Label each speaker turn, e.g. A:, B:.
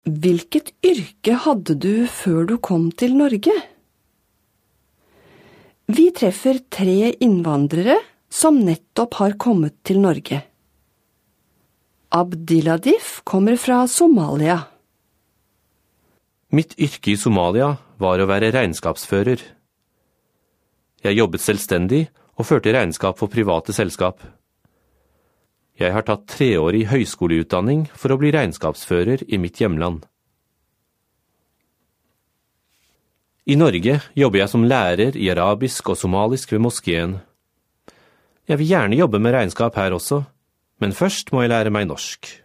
A: Hvilket yrke hadde du før du kom til Norge? Vi treffer 3 innvandrere som nettopp har kommet til Norge. Abdiladif kommer fra Somalia.
B: Mitt yrke i Somalia var å være regnskapsfører. Jeg jobbet selvstendig og førte regnskap for private selskap. Jeg har tatt 3-årig høyskoleutdanning for å bli regnskapsfører i mitt hjemland. I Norge jobber jeg som lærer i arabisk og somalisk ved moskeen. Jeg vil gjerne jobbe med regnskap her også, men først må jeg lære meg norsk.